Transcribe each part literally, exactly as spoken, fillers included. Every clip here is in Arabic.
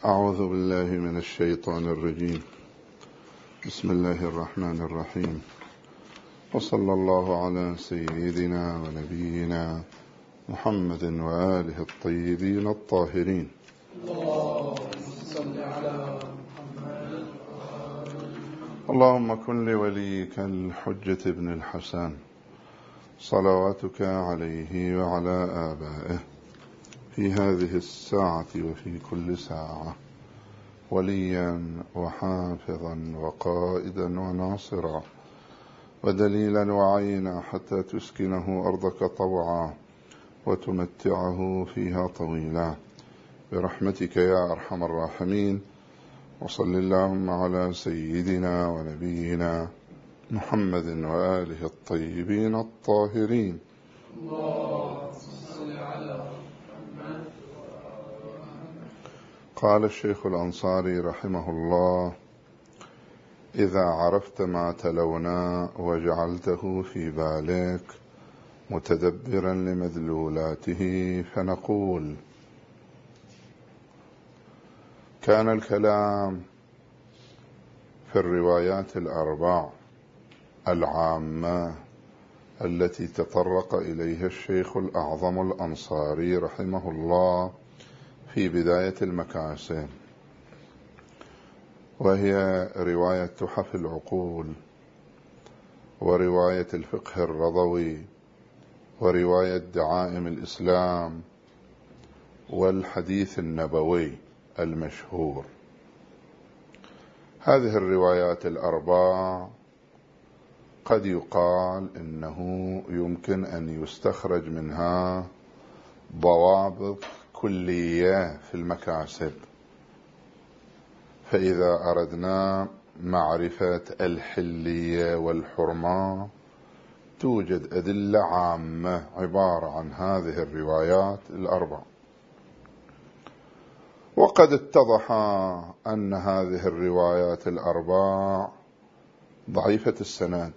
أعوذ بالله من الشيطان الرجيم. بسم الله الرحمن الرحيم، وصلى الله على سيدنا ونبينا محمد وآله الطيبين الطاهرين. اللهم كن لوليك الحجة ابن الحسن صلواتك عليه وعلى آبائه في هذه الساعة وفي كل ساعة وليا وحافظا وقائدا وناصرا ودليلا وعينا حتى تسكنه أرضك طوعا وتمتعه فيها طويلا برحمتك يا أرحم الراحمين. وصل اللهم على سيدنا ونبينا محمد وآله الطيبين الطاهرين. قال الشيخ الأنصاري رحمه الله: إذا عرفت ما تلونا وجعلته في بالك متدبرا لمدلولاته فنقول: كان الكلام في الروايات الأربع العامة التي تطرق إليها الشيخ الأعظم الأنصاري رحمه الله في بداية المكاسب، وهي رواية تحف العقول، ورواية الفقه الرضوي، ورواية دعائم الإسلام، والحديث النبوي المشهور. هذه الروايات الأربع قد يقال إنه يمكن أن يستخرج منها ضوابط كلية في المكاسب. فإذا أردنا معرفة الحلية والحرمة توجد أدلة عامة عبارة عن هذه الروايات الأربع. وقد اتضح أن هذه الروايات الأربع ضعيفة السند،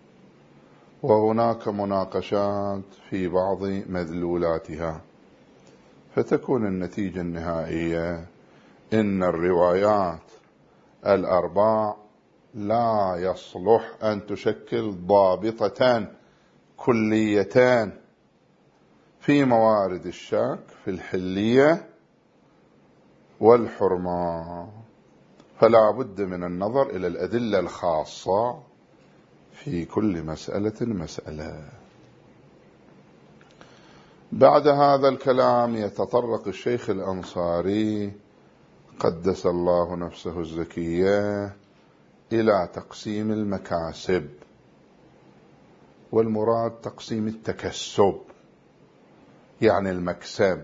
وهناك مناقشات في بعض مدلولاتها، فتكون النتيجة النهائية إن الروايات الأربع لا يصلح أن تشكل ضابطتان كليتان في موارد الشك في الحلية والحرمة، فلا بد من النظر إلى الأدلة الخاصة في كل مسألة مسألة. بعد هذا الكلام يتطرق الشيخ الأنصاري قدس الله نفسه الزكية إلى تقسيم المكاسب، والمراد تقسيم التكسب، يعني المكسب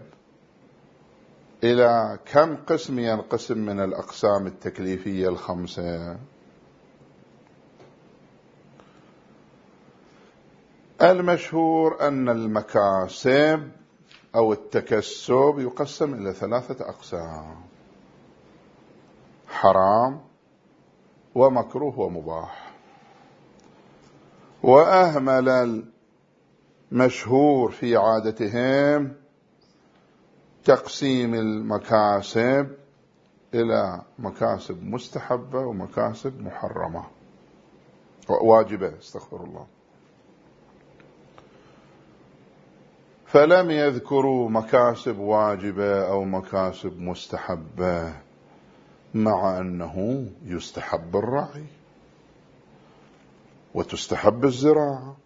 إلى كم قسم ينقسم من الأقسام التكليفية الخمسة. المشهور أن المكاسب أو التكسب يقسم إلى ثلاثة أقسام: حرام ومكروه ومباح. وأهمل المشهور في عادتهم تقسيم المكاسب إلى مكاسب مستحبة ومكاسب محرمة واجبة، استغفر الله، فلم يذكروا مكاسب واجبة أو مكاسب مستحبة، مع أنه يستحب الرعي وتستحب الزراعة،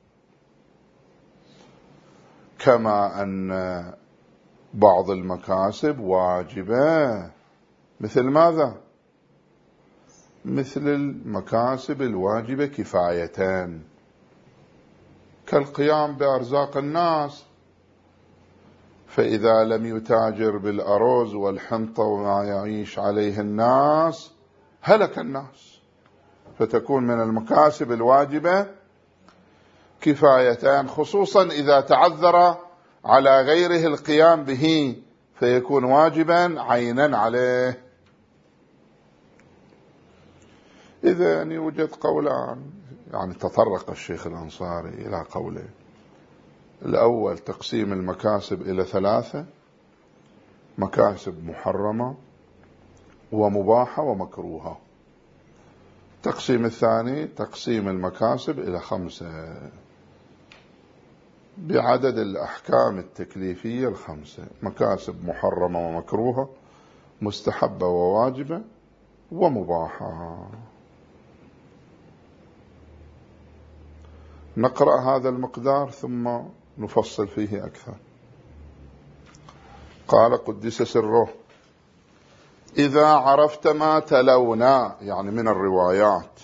كما أن بعض المكاسب واجبة، مثل ماذا؟ مثل المكاسب الواجبة كفايتان، كالقيام بأرزاق الناس، فإذا لم يتاجر بالأرز والحنطة وما يعيش عليه الناس هلك الناس، فتكون من المكاسب الواجبة كفايتان، خصوصا إذا تعذر على غيره القيام به فيكون واجبا عينا عليه. إذن يوجد قولان، يعني تطرق الشيخ الأنصاري إلى قوله: الأول تقسيم المكاسب إلى ثلاثة: مكاسب محرمة ومباحة ومكروهة. التقسيم الثاني تقسيم المكاسب إلى خمسة بعدد الأحكام التكليفية الخمسة: مكاسب محرمة ومكروهة، مستحبة وواجبة، ومباحة. نقرأ هذا المقدار ثم نفصل فيه أكثر. قال قدس سره: إذا عرفت ما تلونا، يعني من الروايات،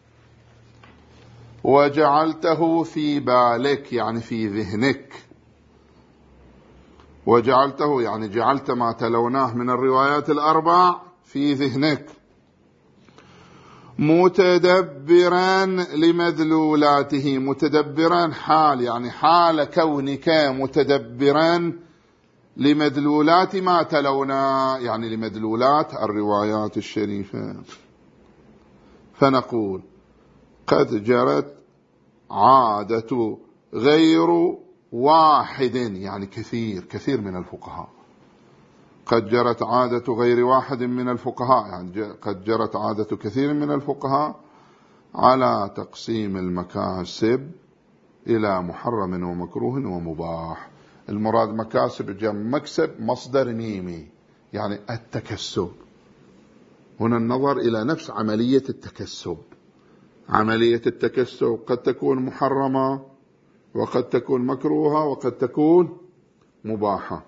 وجعلته في بالك، يعني في ذهنك، وجعلته يعني جعلت ما تلوناه من الروايات الأربع في ذهنك، متدبرا لمدلولاته. متدبرا حال، يعني حال كونك متدبرا لمدلولات ما تلونا، يعني لمدلولات الروايات الشريفة. فنقول: قد جرت عادة غير واحد، يعني كثير كثير من الفقهاء. قد جرت عادة غير واحد من الفقهاء، يعني قد جرت عادة كثير من الفقهاء على تقسيم المكاسب إلى محرم ومكروه ومباح. المراد مكاسب جمع مكسب مصدر ميمي، يعني التكسب. هنا النظر إلى نفس عملية التكسب. عملية التكسب قد تكون محرمة، وقد تكون مكروهة، وقد تكون مباحة.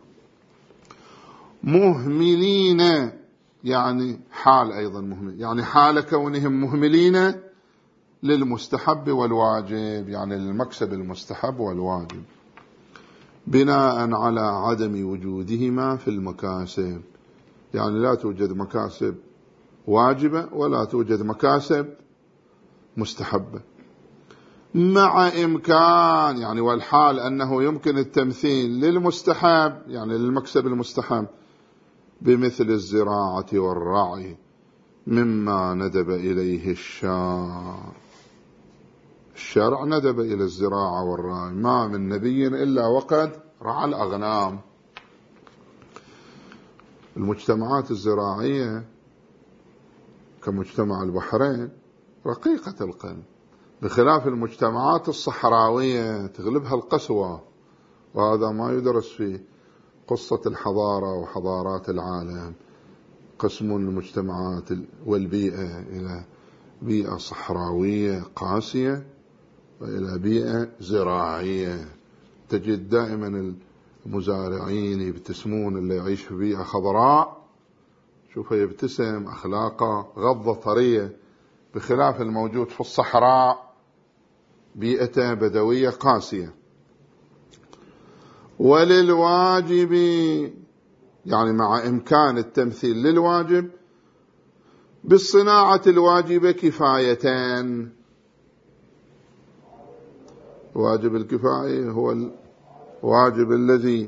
مهملين، يعني حال أيضا مهمل، يعني حال كونهم مهملين للمستحب والواجب، يعني للمكسب المستحب والواجب، بناء على عدم وجودهما في المكاسب. يعني لا توجد مكاسب واجبة ولا توجد مكاسب مستحبة، مع إمكان، يعني والحال أنه يمكن التمثيل للمستحب، يعني للمكسب المستحب، بمثل الزراعة والرعي مما ندب إليه الشارع. الشارع ندب إلى الزراعة والرعي، ما من نبي إلا وقد رعى الأغنام. المجتمعات الزراعية كمجتمع البحرين رقيقة القلب، بخلاف المجتمعات الصحراوية تغلبها القسوة، وهذا ما يدرس في قصة الحضارة وحضارات العالم. قسم المجتمعات والبيئة إلى بيئة صحراوية قاسية وإلى بيئة زراعية. تجد دائما المزارعين يبتسمون، اللي يعيش في بيئة خضراء شوفه يبتسم، أخلاقه غضة طرية، بخلاف الموجود في الصحراء بيئة بدوية قاسية. وللواجب، يعني مع إمكان التمثيل للواجب بالصناعة الواجبة كفايتان. واجب الكفاية هو الواجب الذي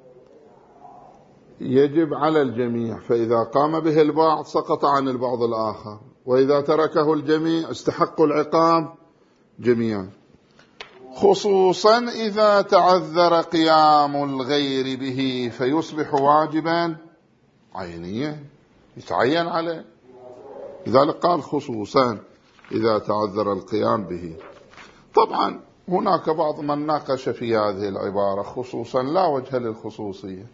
يجب على الجميع، فإذا قام به البعض سقط عن البعض الآخر، وإذا تركه الجميع استحقوا العقاب جميعا، خصوصا إذا تعذر قيام الغير به فيصبح واجبا عينيا يتعين عليه. لذلك قال خصوصا إذا تعذر القيام به. طبعا هناك بعض من ناقش في هذه العبارة، خصوصا لا وجه للخصوصية،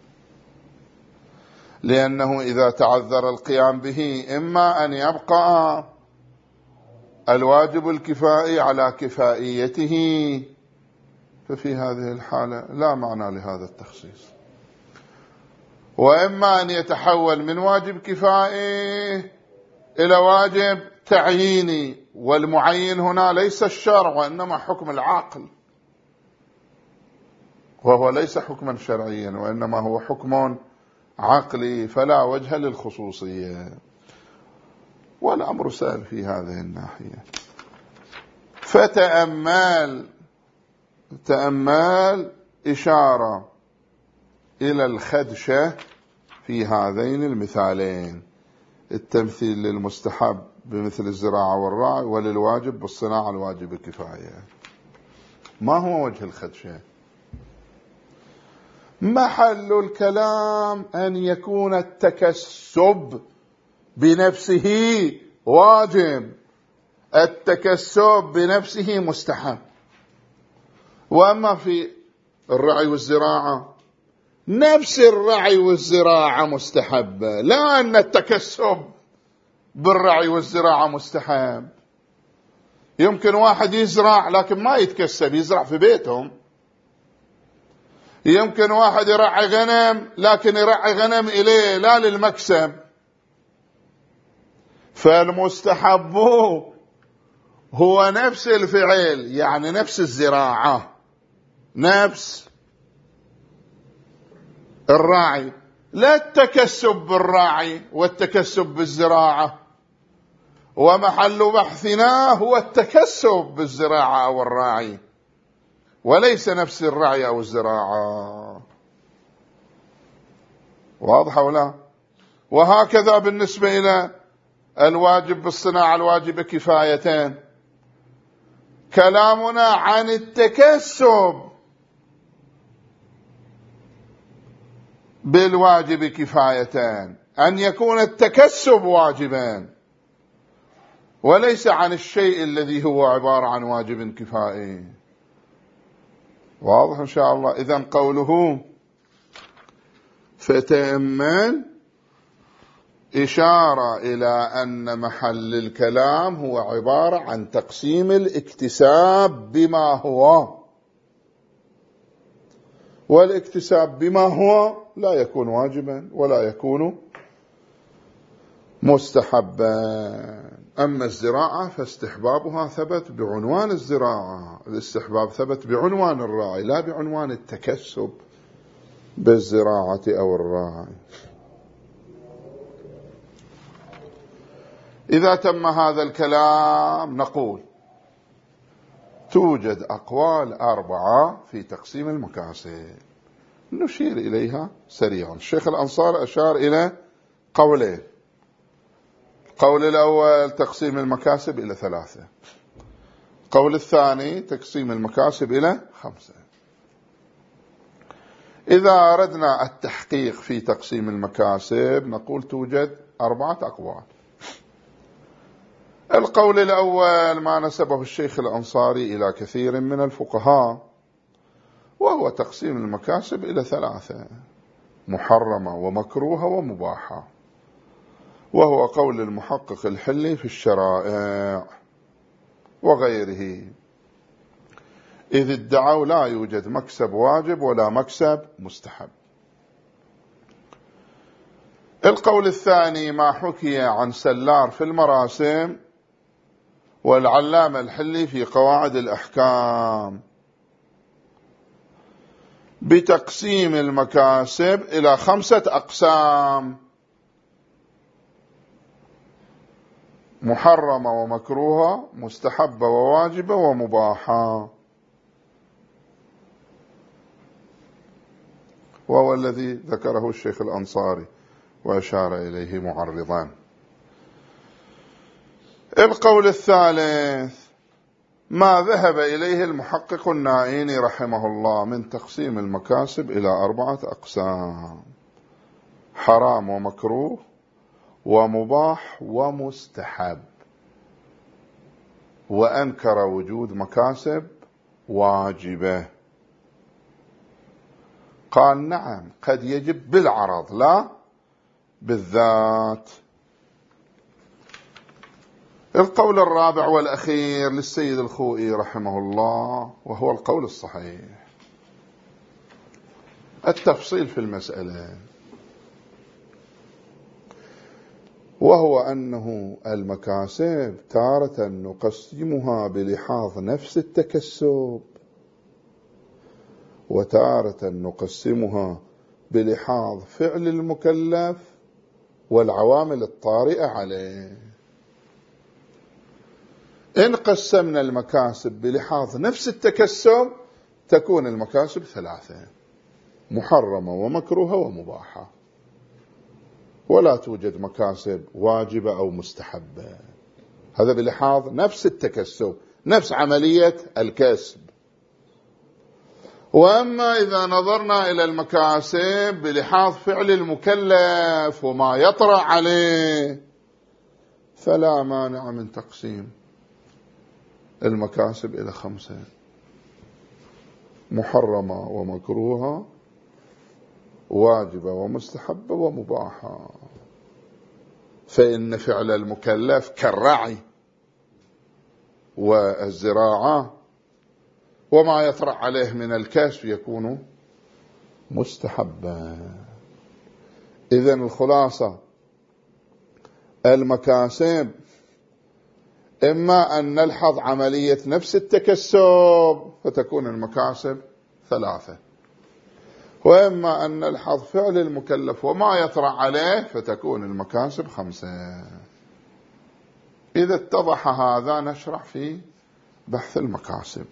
لأنه إذا تعذر القيام به إما أن يبقى الواجب الكفائي على كفائيته، ففي هذه الحالة لا معنى لهذا التخصيص، وإما أن يتحول من واجب كفائي إلى واجب تعييني، والمعين هنا ليس الشرع وإنما حكم العقل، وهو ليس حكما شرعيا وإنما هو حكم عقلي، فلا وجه للخصوصية. والأمر سهل في هذه الناحية. فتأمل تأمل إشارة إلى الخدشة في هذين المثالين: التمثيل للمستحب بمثل الزراعة والرعي، وللواجب بالصناعة الواجب كفاية. ما هو وجه الخدشة؟ محل الكلام أن يكون التكسب بنفسه واجب، التكسب بنفسه مستحب. وأما في الرعي والزراعة نفس الرعي والزراعة مستحبة، لا أن التكسب بالرعي والزراعة مستحب. يمكن واحد يزرع لكن ما يتكسب، يزرع في بيتهم. يمكن واحد يرعي غنم لكن يرعي غنم إليه لا للمكسب. فالمستحب هو نفس الفعل، يعني نفس الزراعة، نفس الراعي، لا التكسب بالراعي والتكسب بالزراعة. ومحل بحثنا هو التكسب بالزراعة أو الراعي، وليس نفس الرعي أو الزراعة. واضح ولا؟ وهكذا بالنسبة إلى الواجب بالصناعة، الواجب كفايتان. كلامنا عن التكسب بالواجب كفايتان، أن يكون التكسب واجبا، وليس عن الشيء الذي هو عبارة عن واجب كفائي. واضح إن شاء الله؟ إذن قوله فتأمل إشارة إلى أن محل الكلام هو عبارة عن تقسيم الاكتساب بما هو، والاكتساب بما هو لا يكون واجبا ولا يكون مستحبا. أما الزراعة فاستحبابها ثبت بعنوان الزراعة، الاستحباب ثبت بعنوان الراعي لا بعنوان التكسب بالزراعة أو الراعي. إذا تم هذا الكلام نقول توجد أقوال أربعة في تقسيم المكاسب، نشير إليها سريعا. الشيخ الأنصار أشار إلى قولين. القول الأول تقسيم المكاسب إلى ثلاثة، القول الثاني تقسيم المكاسب إلى خمسة. إذا أردنا التحقيق في تقسيم المكاسب نقول توجد أربعة أقوال. القول الأول ما نسبه الشيخ الأنصاري إلى كثير من الفقهاء، وهو تقسيم المكاسب إلى ثلاثة: محرمة ومكروهة ومباحة، وهو قول المحقق الحلي في الشرائع وغيره، إذ ادعوا لا يوجد مكسب واجب ولا مكسب مستحب. القول الثاني ما حكي عن سلار في المراسم والعلامة الحلي في قواعد الأحكام بتقسيم المكاسب إلى خمسة أقسام: محرمة ومكروهة، مستحبة وواجبة ومباحة، وهو الذي ذكره الشيخ الأنصاري وأشار إليه معرضان. القول الثالث ما ذهب إليه المحقق النائيني رحمه الله من تقسيم المكاسب إلى أربعة أقسام: حرام ومكروه ومباح ومستحب، وأنكر وجود مكاسب واجبة. قال نعم قد يجب بالعرض لا بالذات. القول الرابع والأخير للسيد الخوئي رحمه الله، وهو القول الصحيح، التفصيل في المسألة، وهو أنه المكاسب تارة نقسمها بلحاظ نفس التكسب، وتارة نقسمها بلحاظ فعل المكلف والعوامل الطارئة عليه. إن قسمنا المكاسب بلحاظ نفس التكسب تكون المكاسب ثلاثة: محرمة ومكروهة ومباحة، ولا توجد مكاسب واجبة أو مستحبة. هذا بلحاظ نفس التكسب، نفس عملية الكسب. وأما إذا نظرنا إلى المكاسب بلحاظ فعل المكلف وما يطرأ عليه فلا مانع من تقسيم المكاسب إلى خمسة: محرمة ومكروهة، واجبة ومستحبة ومباحة. فإن فعل المكلف كالرعي والزراعة وما يطرأ عليه من الكسب يكون مستحبا. إذن الخلاصة: المكاسب إما أن نلحظ عملية نفس التكسب فتكون المكاسب ثلاثة، وإما أن نلحظ فعل المكلف وما يطرأ عليه فتكون المكاسب خمسة. إذا اتضح هذا نشرع في بحث المكاسب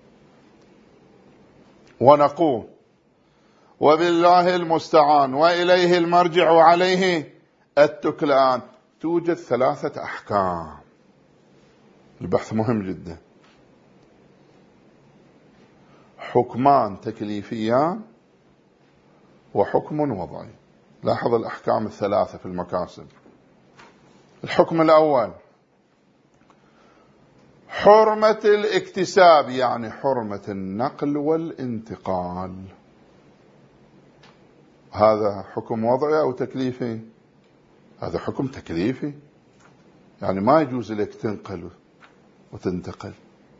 ونقول: وبالله المستعان وإليه المرجع وعليه التكلان. توجد ثلاثة أحكام. البحث مهم جدا. حكمان تكليفيان وحكم وضعي. لاحظ الأحكام الثلاثة في المكاسب. الحكم الأول: حرمة الاكتساب، يعني حرمة النقل والانتقال. هذا حكم وضعي أو تكليفي؟ هذا حكم تكليفي، يعني ما يجوز لك تنقل وتنتقل.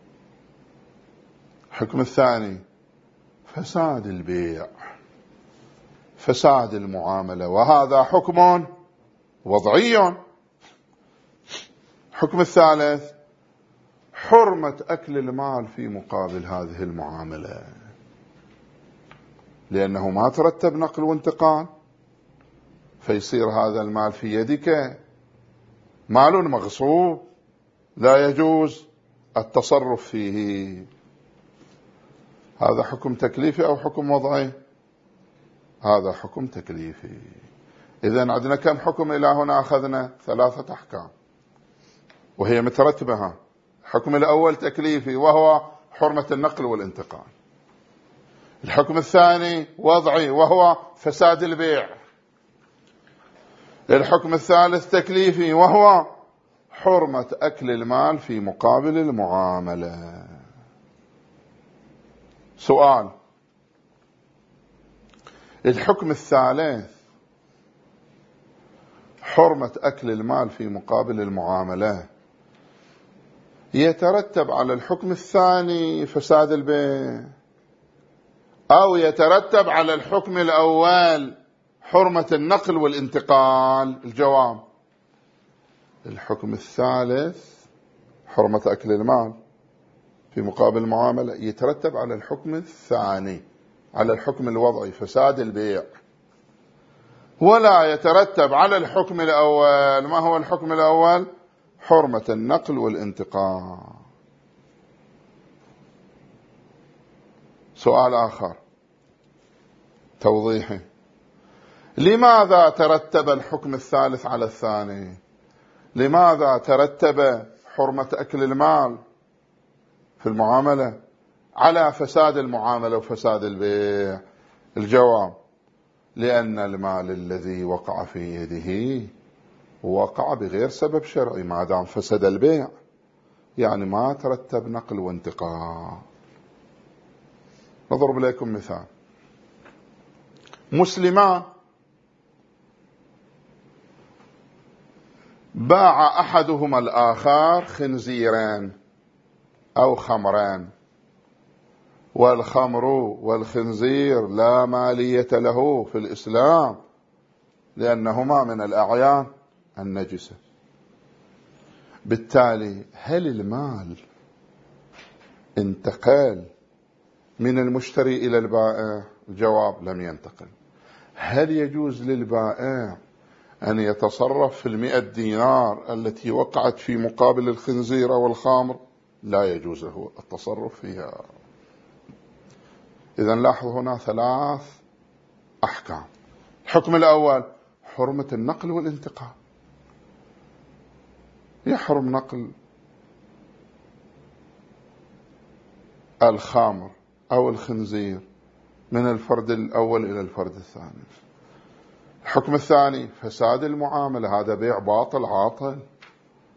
الحكم الثاني: فساد البيع، فساد المعاملة، وهذا حكم وضعي. الحكم الثالث: حرمة أكل المال في مقابل هذه المعاملة، لأنه ما ترتب نقل وانتقال، فيصير هذا المال في يدك مال مغصوب لا يجوز التصرف فيه. هذا حكم تكليفي أو حكم وضعي؟ هذا حكم تكليفي. إذن عندنا كم حكم إلى هنا؟ أخذنا ثلاثة أحكام وهي مترتبة. الحكم الأول تكليفي وهو حرمة النقل والانتقال. الحكم الثاني وضعي وهو فساد البيع. الحكم الثالث تكليفي وهو حرمة أكل المال في مقابل المعاملة. سؤال: الحكم الثالث حرمة أكل المال في مقابل المعاملة يترتب على الحكم الثاني فساد البيع أو يترتب على الحكم الأول حرمة النقل والانتقال؟ الجواب: الحكم الثالث حرمة أكل المال في مقابل المعاملة يترتب على الحكم الثاني، على الحكم الوضعي فساد البيع، ولا يترتب على الحكم الأول. ما هو الحكم الأول؟ حرمة النقل والانتقال. سؤال آخر توضيحي: لماذا ترتب الحكم الثالث على الثاني؟ لماذا ترتب حرمة أكل المال في المعاملة على فساد المعاملة وفساد البيع؟ الجواب: لأن المال الذي وقع في يده وقع بغير سبب شرعي، ما دام فسد البيع يعني ما ترتب نقل وانتقال. نضرب لكم مثال: مسلمان باع أحدهما الآخر خنزيرين أو خمرين، والخمر والخنزير لا مالية له في الإسلام لأنهما من الأعيان النجسة. بالتالي هل المال انتقل من المشتري إلى البائع؟ الجواب: لم ينتقل. هل يجوز للبائع أن يتصرف في المئة دينار التي وقعت في مقابل الخنزير أو الخمر؟ لا يجوز له التصرف فيها. إذن لاحظوا هنا ثلاث أحكام. الحكم الأول حرمة النقل والانتقال، يحرم نقل الخمر أو الخنزير من الفرد الأول إلى الفرد الثاني. الحكم الثاني فساد المعاملة، هذا بيع باطل عاطل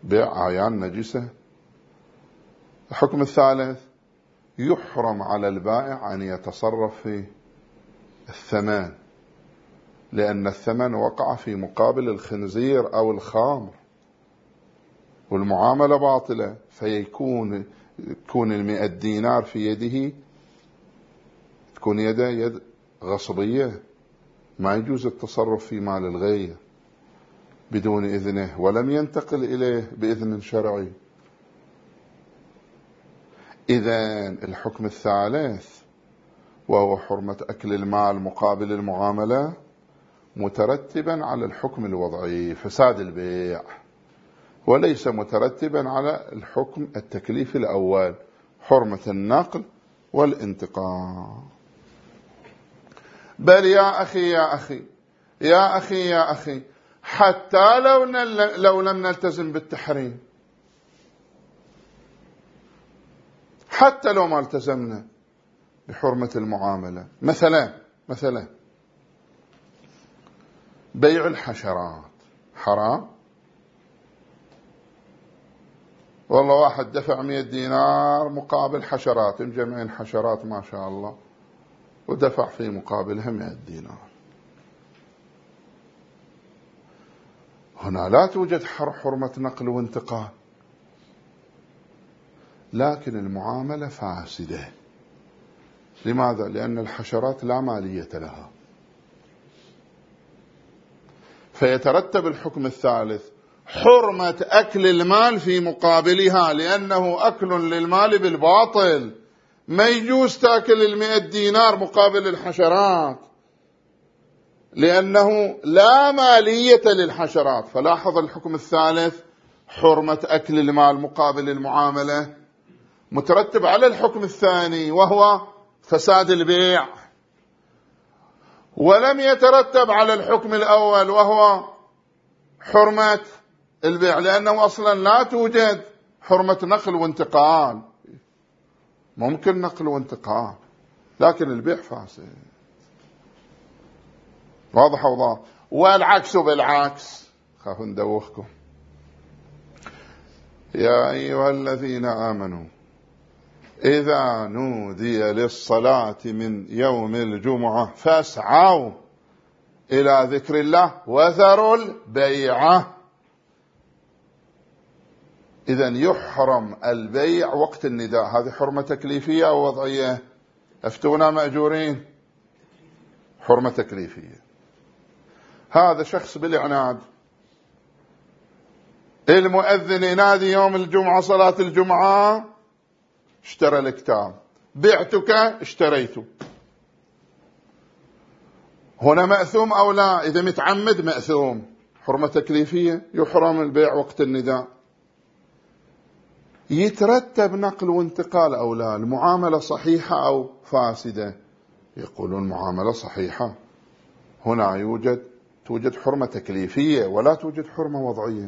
بيع أعيان نجسة. الحكم الثالث يحرم على البائع أن يتصرف في الثمن، لأن الثمن وقع في مقابل الخنزير أو الخمر والمعاملة باطلة، فيكون تكون المئة دينار في يده تكون يده يد غصبية، ما يجوز التصرف في مال الغير بدون إذنه ولم ينتقل إليه بإذن شرعي. إذن الحكم الثالث وهو حرمة أكل المال مقابل المعاملة مترتبا على الحكم الوضعي فساد البيع، وليس مترتبا على الحكم التكليفي الأول حرمة النقل والانتقال. بل يا أخي يا أخي يا أخي يا أخي حتى لو لو لم نلتزم بالتحريم، حتى لو ما التزمنا بحرمة المعاملة، مثلا مثلا بيع الحشرات حرام. والله واحد دفع مئة دينار مقابل حشرات، مجمعين حشرات ما شاء الله، ودفع في مقابلها مئة دينار. هنا لا توجد حرمة نقل وانتقال، لكن المعاملة فاسدة. لماذا؟ لأن الحشرات لا مالية لها، فيترتب الحكم الثالث حرمة أكل المال في مقابلها، لأنه أكل للمال بالباطل. ما يجوز تأكل المئة دينار مقابل الحشرات، لأنه لا مالية للحشرات. فلاحظ الحكم الثالث حرمة أكل المال مقابل المعاملة مترتب على الحكم الثاني وهو فساد البيع، ولم يترتب على الحكم الأول وهو حرمة البيع، لأنه أصلا لا توجد حرمة نقل وانتقال. ممكن نقل وانتقال لكن البيع فاسد. واضح وضاح. والعكس بالعكس، خافوا ندوخكم. يا أيها الذين آمنوا إذا نودي للصلاة من يوم الجمعة فاسعوا إلى ذكر الله وذروا البيع. إذن يحرم البيع وقت النداء. هذه حرمة تكليفية أو وضعية؟ أفتونا مأجورين. حرمة تكليفية. هذا شخص بالإعناد، المؤذن ينادي يوم الجمعة صلاة الجمعة، اشترى الكتاب، بعتك اشتريته، هنا مأثوم أو لا؟ إذا متعمد مأثوم. حرمة تكليفية، يحرم البيع وقت النداء. يترتب نقل وانتقال أو لا؟ المعاملة صحيحة أو فاسدة؟ يقولون معاملة صحيحة. هنا يوجد توجد حرمة تكليفية ولا توجد حرمة وضعية.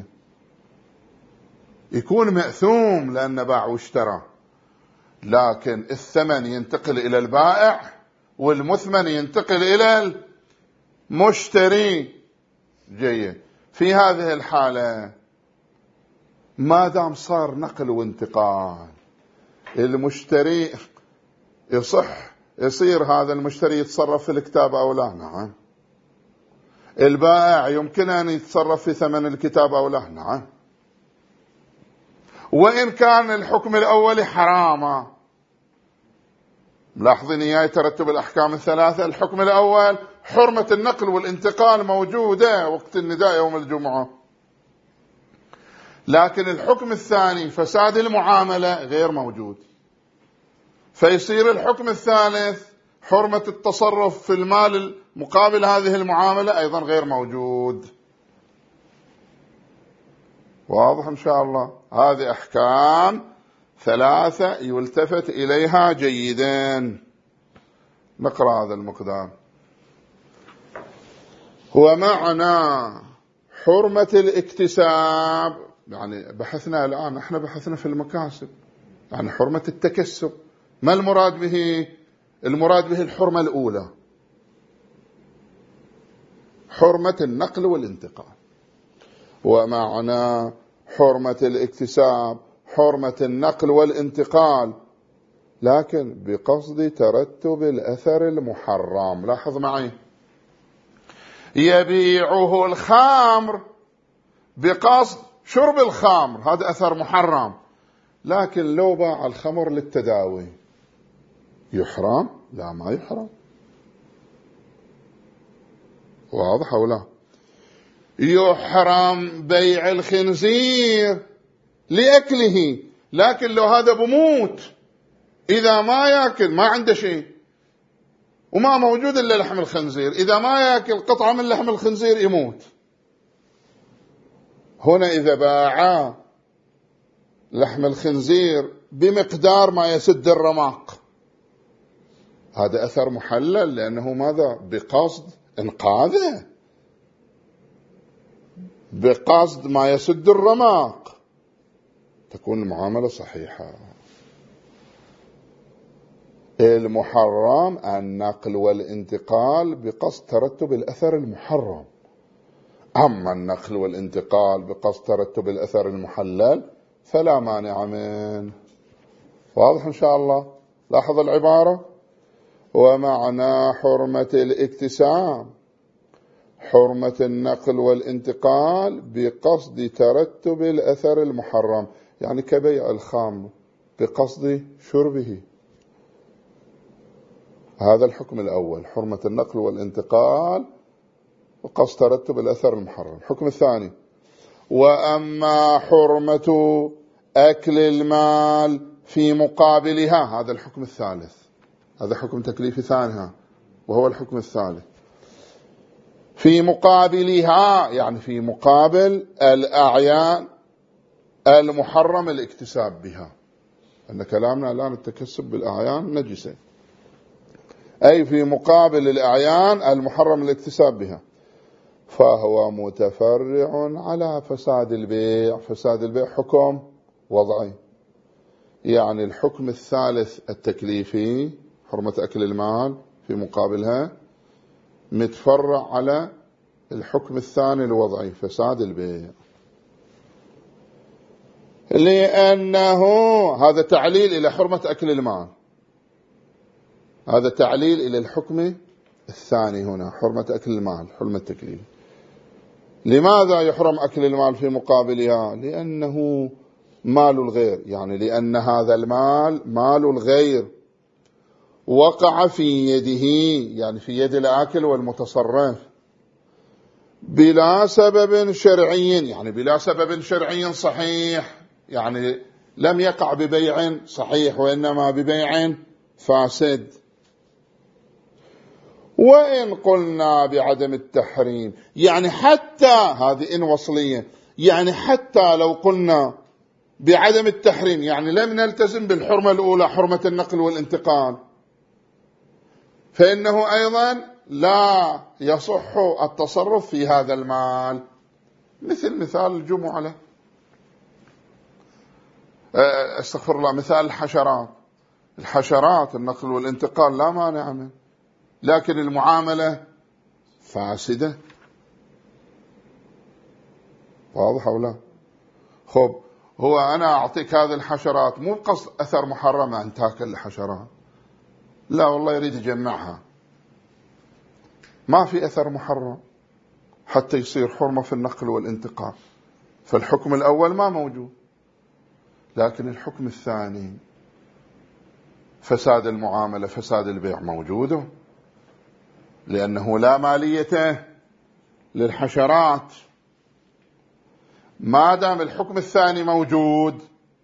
يكون مأثوم لأن باع واشترى، لكن الثمن ينتقل إلى البائع والمثمن ينتقل إلى المشتري. جيد. في هذه الحالة ما دام صار نقل وانتقال، المشتري يصح يصير هذا المشتري يتصرف في الكتاب أو لا؟ نعم. البائع يمكن أن يتصرف في ثمن الكتاب أو لا؟ نعم. وإن كان الحكم الأول حراما. ملاحظين إياه ترتب الأحكام الثلاثة. الحكم الأول حرمة النقل والانتقال موجودة وقت النداء يوم الجمعة، لكن الحكم الثاني فساد المعاملة غير موجود، فيصير الحكم الثالث حرمة التصرف في المال مقابل هذه المعاملة أيضا غير موجود. واضح إن شاء الله. هذه أحكام ثلاثة يلتفت إليها جيدا. نقرأ هذا المقدار. هو معنى حرمة الاكتساب، يعني بحثنا الآن احنا بحثنا في المكاسب، يعني حرمة التكسب. ما المراد به؟ المراد به الحرمة الأولى، حرمة النقل والانتقال. ومعنى حرمة الاكتساب، حرمة النقل والانتقال، لكن بقصد ترتب الأثر المحرم. لاحظ معي، يبيعه الخمر بقصد شرب الخمر، هذا أثر محرم، لكن لو باع الخمر للتداوي يحرم؟ لا، ما يحرم. واضح أو لا؟ يحرم بيع الخنزير لأكله، لكن لو هذا بموت، إذا ما يأكل ما عنده شيء وما موجود إلا لحم الخنزير، إذا ما يأكل قطعة من لحم الخنزير يموت. هنا إذا باع لحم الخنزير بمقدار ما يسد الرماق، هذا أثر محلل، لأنه ماذا؟ بقصد إنقاذه، بقصد ما يسد الرماق، تكون المعاملة صحيحة. المحرم النقل والانتقال بقصد ترتب الأثر المحرم، أما النقل والانتقال بقصد ترتب الأثر المحلل فلا مانع منه. واضح إن شاء الله؟ لاحظ العبارة: ومعنى حرمة الاكتساب حرمة النقل والانتقال بقصد ترتب الأثر المحرم، يعني كبيع الخمر بقصد شربه. هذا الحكم الأول، حرمة النقل والانتقال وقصد ترتب الأثر المحرم. الحكم الثاني: وأما حرمة أكل المال في مقابلها، هذا الحكم الثالث، هذا حكم تكليفي ثاني، وهو الحكم الثالث. في مقابلها يعني في مقابل الأعيان المحرم الاكتساب بها، أن كلامنا الآن التكسب بالأعيان نجسة، أي في مقابل الأعيان المحرم الاكتساب بها، فهو متفرع على فساد البيع. فساد البيع حكم وضعي، يعني الحكم الثالث التكليفي حرمة أكل المال في مقابلها متفرع على الحكم الثاني الوضعي فساد البيع، لأنه هذا تعليل إلى حرمة أكل المال، هذا تعليل إلى الحكم الثاني هنا حرمة أكل المال، حرمة التكليف. لماذا يحرم أكل المال في مقابلها؟ لأنه مال الغير، يعني لأن هذا المال مال الغير وقع في يده، يعني في يد الآكل والمتصرف، بلا سبب شرعي، يعني بلا سبب شرعي صحيح، يعني لم يقع ببيع صحيح وإنما ببيع فاسد. وإن قلنا بعدم التحريم، يعني حتى هذه إن وصلية، يعني حتى لو قلنا بعدم التحريم، يعني لم نلتزم بالحرمة الأولى حرمة النقل والانتقال، فإنه أيضا لا يصح التصرف في هذا المال. مثل مثال الجمعة، استغفر الله، مثال الحشرات، الحشرات النقل والانتقال لا مانع منه، لكن المعاملة فاسدة. واضح أو لا؟ خب، هو أنا أعطيك هذه الحشرات مو بقصد أثر محرم أن تاكل الحشرات، لا والله يريد يجمعها، ما في أثر محرم حتى يصير حرمة في النقل والانتقال، فالحكم الأول ما موجود، لكن الحكم الثاني فساد المعاملة فساد البيع موجود، لأنه لا مالية للحشرات. ما دام الحكم الثاني موجود،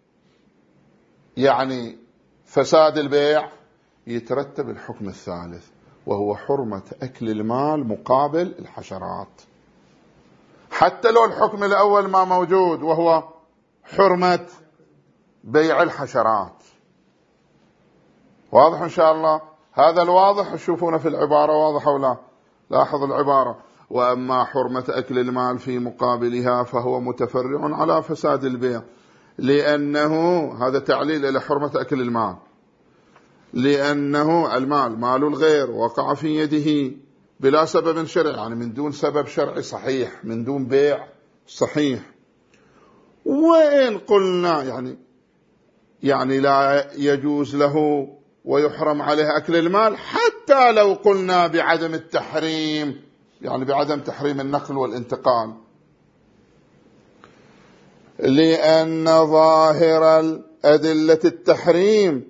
يعني فساد البيع، يترتب الحكم الثالث وهو حرمة أكل المال مقابل الحشرات، حتى لو الحكم الأول ما موجود وهو حرمة بيع الحشرات. واضح إن شاء الله؟ هذا الواضح تشوفونه في العبارة، واضح أو لا؟ لاحظ العبارة: وأما حرمة أكل المال في مقابلها فهو متفرع على فساد البيع، لأنه هذا تعليل إلى حرمة أكل المال، لأنه المال مال الغير وقع في يده بلا سبب شرعي، يعني من دون سبب شرعي صحيح، من دون بيع صحيح، وإن قلنا يعني يعني لا يجوز له ويحرم عليه أكل المال، حتى لو قلنا بعدم التحريم، يعني بعدم تحريم النقل والانتقال، لأن ظاهر أدلة التحريم،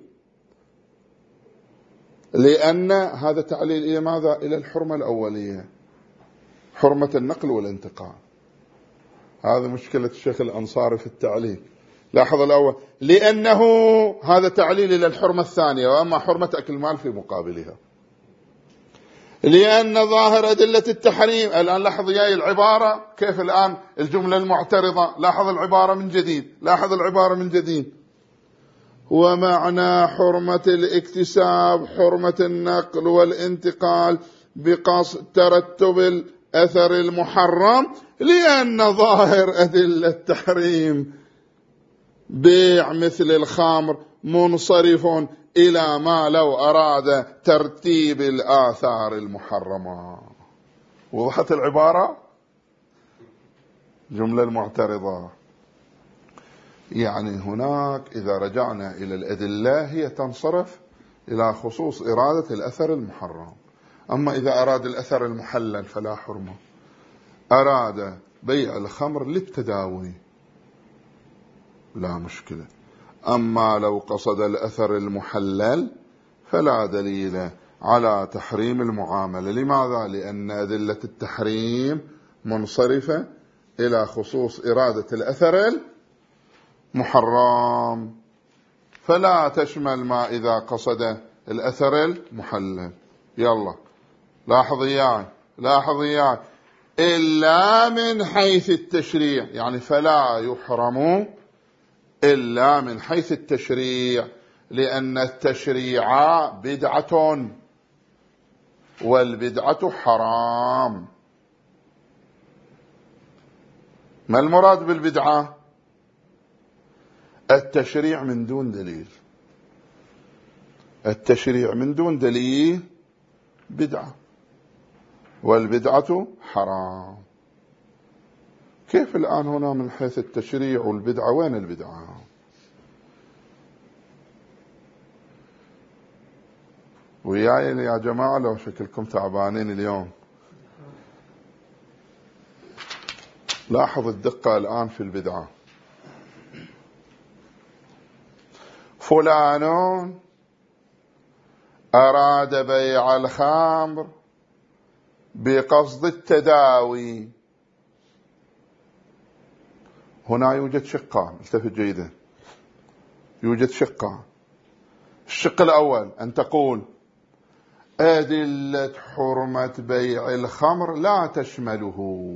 لأن هذا تعليل إلى ماذا؟ إلى الحرمة الأولية، حرمة النقل والانتقال. هذا مشكلة الشيخ الأنصاري في التعليل. لاحظ الأول، لأنه هذا تعليل إلى الحرمة الثانية، وأما حرمة أكل المال في مقابلها. لأن ظاهر أدلة التحريم، الآن لاحظ ياي العبارة كيف الآن الجملة المعترضة، لاحظ العبارة من جديد، لاحظ العبارة من جديد. ومعنى حرمة الاكتساب حرمة النقل والانتقال بقصد ترتب الأثر المحرم، لأن ظاهر أدلة التحريم بيع مثل الخمر منصرف إلى ما لو أراد ترتيب الآثار المحرمة. وضحت العبارة؟ جملة المعترضة. يعني هناك إذا رجعنا إلى الأدلة هي تنصرف إلى خصوص إرادة الأثر المحرم. أما إذا أراد الأثر المحلل فلا حرمة. أراد بيع الخمر للتداوي لا مشكلة. أما لو قصد الأثر المحلل فلا دليل على تحريم المعاملة. لماذا؟ لأن أدلة التحريم منصرفة إلى خصوص إرادة الأثر المحرم، فلا تشمل ما إذا قصد الأثر المحلل. يلا لاحظ إياي لاحظ إياي إلا من حيث التشريع، يعني فلا يحرم إلا من حيث التشريع، لأن التشريع بدعة والبدعة حرام. ما المراد بالبدعة؟ التشريع من دون دليل، التشريع من دون دليل بدعة، والبدعة حرام. كيف الآن هنا من حيث التشريع والبدعة؟ وين البدعة؟ وياي يا جماعة لو شكلكم تعبانين اليوم. لاحظ الدقة الآن في البدعة. فلان أراد بيع الخمر بقصد التداوي. هنا يوجد شقان، التفت جيدا، يوجد شقان. الشق الأول أن تقول أدلة حرمة بيع الخمر لا تشمله.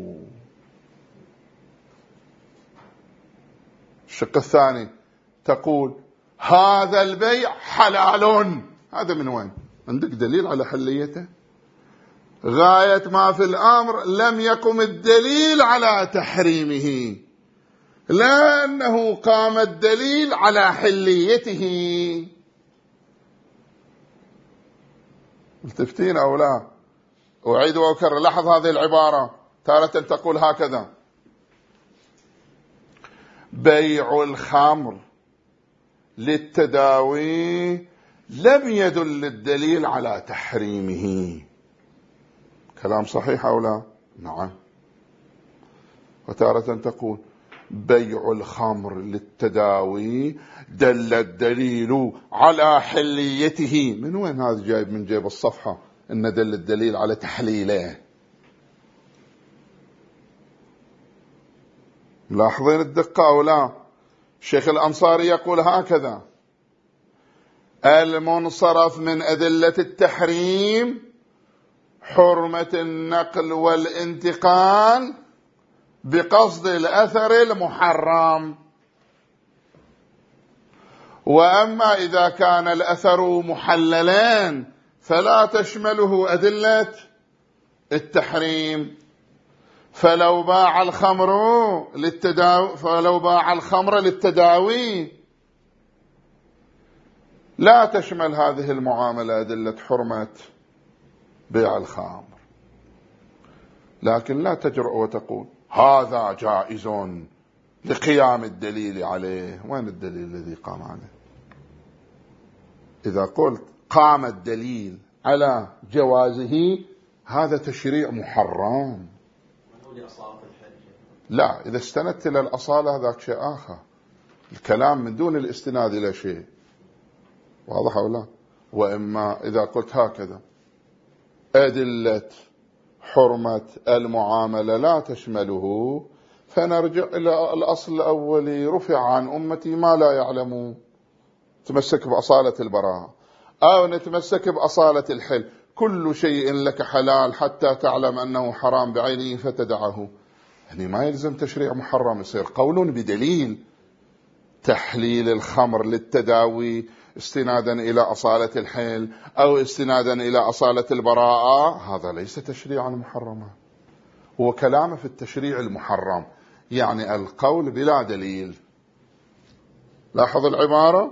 الشق الثاني تقول هذا البيع حلال. هذا من وين؟ عندك دليل على حليته؟ غاية ما في الأمر لم يقم الدليل على تحريمه، لأنه قام الدليل على حليته. التفتين أو لا؟ أعيد وأكرر. لاحظ هذه العبارة، تارة تقول هكذا: بيع الخمر للتداوي لم يدل الدليل على تحريمه. كلام صحيح أو لا؟ نعم. وتارة تقول بيع الخمر للتداوي دل الدليل على حليته. من وين هذا جايب من جيب الصفحة إن دل الدليل على تحليله؟ ملاحظين الدقة أو لا؟ الشيخ الأنصاري يقول هكذا: المنصرف من أدلة التحريم حرمة النقل والانتقال بقصد الأثر المحرم. وأما إذا كان الأثر محللان فلا تشمله أدلة التحريم. فلو باع الخمر للتداوي فلو باع الخمر للتداوي لا تشمل هذه المعاملة أدلة حرمة بيع الخمر. لكن لا تجرؤ وتقول هذا جائز لقيام الدليل عليه. وين الدليل الذي قام عليه؟ إذا قلت قام الدليل على جوازه هذا تشريع محرم. لا، إذا استندت إلى الأصالة ذاك شيء آخر، الكلام من دون الاستناد إلى شيء، واضح أو لا؟ وإما إذا قلت هكذا أدلة حرمة المعاملة لا تشمله، فنرجع إلى الأصل الأولي: رفع عن أمتي ما لا يعلمون. تمسك بأصالة البراءة، أو نتمسك بأصالة الحل. كل شيء لك حلال حتى تعلم أنه حرام بعينه فتدعه. يعني ما يلزم تشريع محرم، يصير قول بدليل. تحليل الخمر للتداوي استنادا إلى أصالة الحل أو استنادا إلى أصالة البراءة، هذا ليس تشريعا محرما، هو كلام في التشريع المحرم، يعني القول بلا دليل. لاحظ العبارة: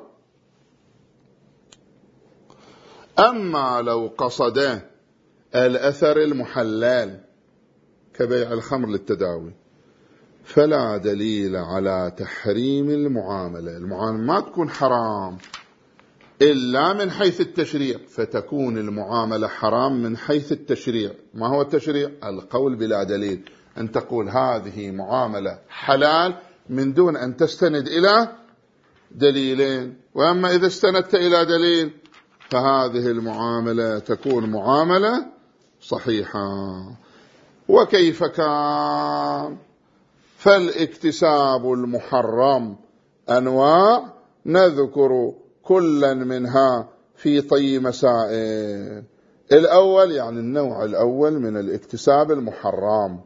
أما لو قصد الأثر المحلل كبيع الخمر للتداوي فلا دليل على تحريم المعاملة. المعاملة ما تكون حرام إلا من حيث التشريع، فتكون المعاملة حرام من حيث التشريع. ما هو التشريع؟ القول بلا دليل، أن تقول هذه معاملة حلال من دون أن تستند إلى دليلين. وأما إذا استندت إلى دليل فهذه المعاملة تكون معاملة صحيحة. وكيف كان؟ فالاكتساب المحرم أنواع نذكر كلا منها في طي مسائل. الأول يعني النوع الأول من الاكتساب المحرم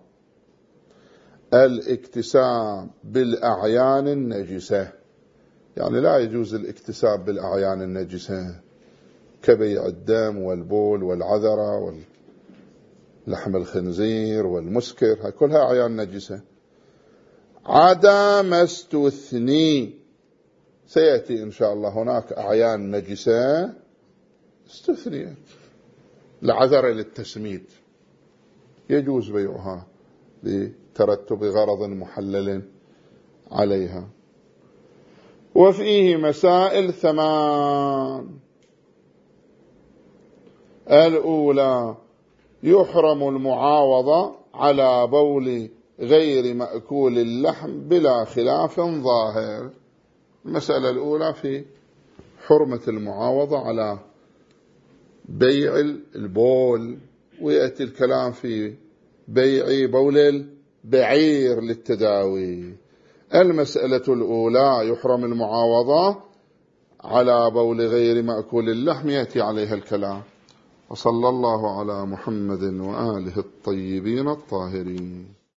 الاكتساب بالأعيان النجسة، يعني لا يجوز الاكتساب بالأعيان النجسة كبيع الدم والبول والعذرة واللحم الخنزير والمسكر، كلها أعيان نجسة. عدا ما استثني، سيأتي إن شاء الله هناك أعيان نجسة استثنيت، العذرة للتسميد يجوز بيعها لترتب غرض محلل عليها. وفيه مسائل ثمان: الأولى يحرم المعاوضة على بول غير مأكول اللحم بلا خلاف ظاهر. المسألة الأولى في حرمة المعاوضة على بيع البول، ويأتي الكلام في بيع بول البعير للتداوي. المسألة الأولى يحرم المعاوضة على بول غير مأكول اللحم، يأتي عليها الكلام. وصلى الله على محمد وآله الطيبين الطاهرين.